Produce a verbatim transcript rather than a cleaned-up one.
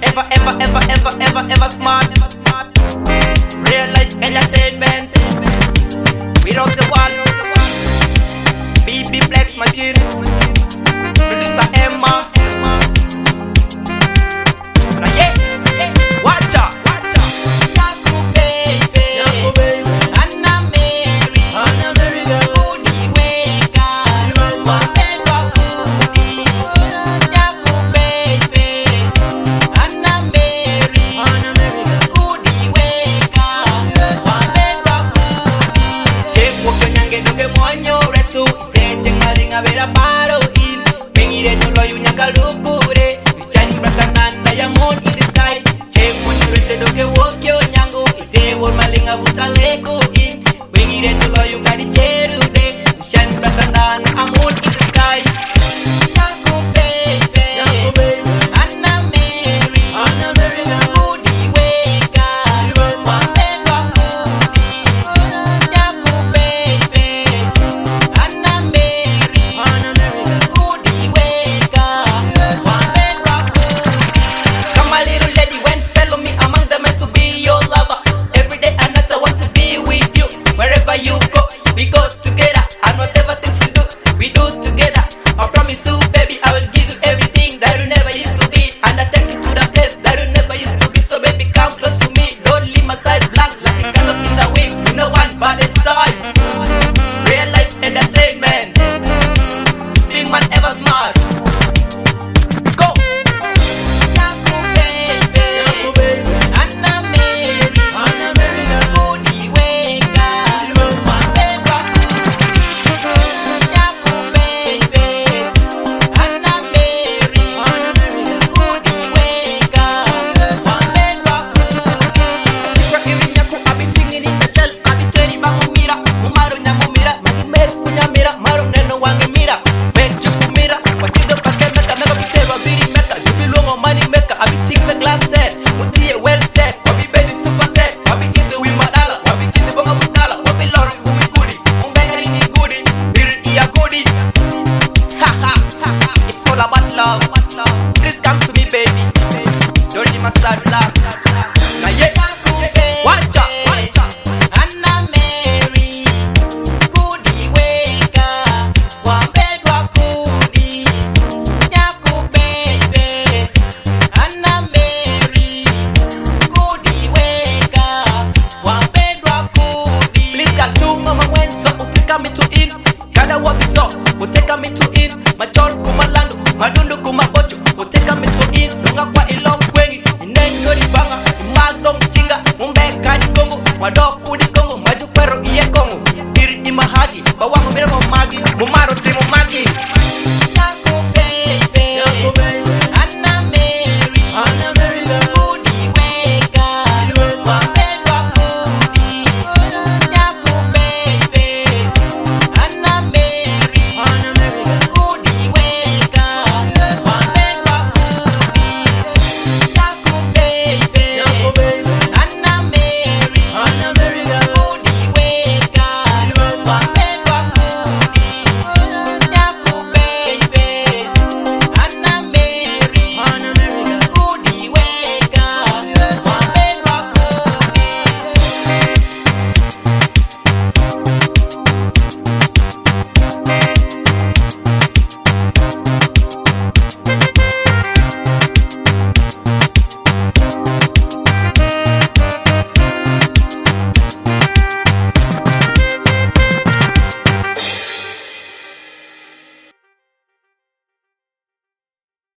Ever, ever, ever, ever, ever, ever smart. Real life entertainment. Without the one. B B Flex Machine. Producer Emma. Now yeah, watch out. Yaku baby, Yaku baby. Anna Mary, Anna Mary Kudi weka, wapendwa Kudi. Yaku baby, Anna Mary, Anna Mary Kudi weka, wapendwa Kudi. Chekwo konyange doge mwanyo retu, tenje ngalinga bera paro in. Mengire nyolo yunyaka lukure, vichani bratananda ya moon in the sky. Chekwo nyurete doge wokyo nyango, ite wor malinga butaleku in. Mengire nyolo yungari cherude, vichani bratananda ya moon in the sky. Yaku baby, Yaku baby. Anna Mary, Anna Mary Kudi weka, wapendwa Kudi. Yaku baby, Anna Mary, Anna Mary Kudi weka, wapendwa Kudi. Come a little lady, when spell on me among them meant to be your lover. Every day and night I want to be with you. Wherever you go, we go together. And whatever things you do, we do together. I promise you, baby, I will give you everything that you never used to be. And I take you to the place that you never used to be. So baby, come close to me. Don't leave my side blank like a candle in the wind. You know one by the side. Real life entertainment. Still man ever smart. Go. Yaku baby, Yaku baby. Anna Mary, Anna Mary Kudi weka, wapendwa Kudi. Yaku baby, Anna Mary, Anna Mary Kudi weka, wapendwa Kudi. Chikwa iri nyaku abitingi ni kachel, abiteri bangumira, mumaro nyamumira, magimeru kunyamira, maro neno wangimira. Benju kumira, watido pake meka, meka bitero biri meka, jubilongo money meka, abiting the glass set, mutie well set, wabi bedi super set, wabi into wi madala, wabi chindi bonga mutala, wabi loro kuwi kudi, umbengari ni kudi, biri iya kudi. Ha ha ha ha, it's all about love. Please come to me baby, don't leave my side love. Now yeah, watch out, watch out. Anna Mary, Kudi weka, wapendwa Kudi. Yaku baby, Anna Mary, Kudi weka, wapendwa Kudi. Please got two mama wenzo, uteka me to in. Kada wabizo, uteka me to in. Majol kuma